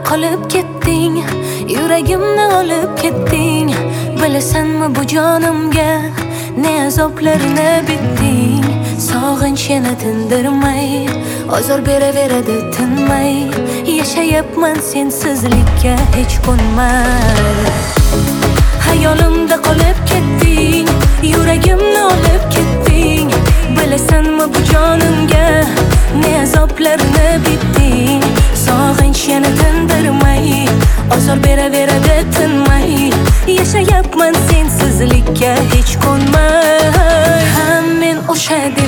qolib ketding, yuragimni olib ketding. Bilasanmi bu jonimga ne azoblarni bitding. Sog'inch yana tindirmay, ozor beraveradi tinmay. Yashayapman sensizlikka hech ko'nmay. Hayolimda qolib ketding, yuragimni olib ketding. Bilasanmi bu jonimga ne azoblarni bitding. Sog'inch yana tindirmay, ozor beraveradi tinmay. Yashayapman sensizlikka hech ko'nmay. Men o'sha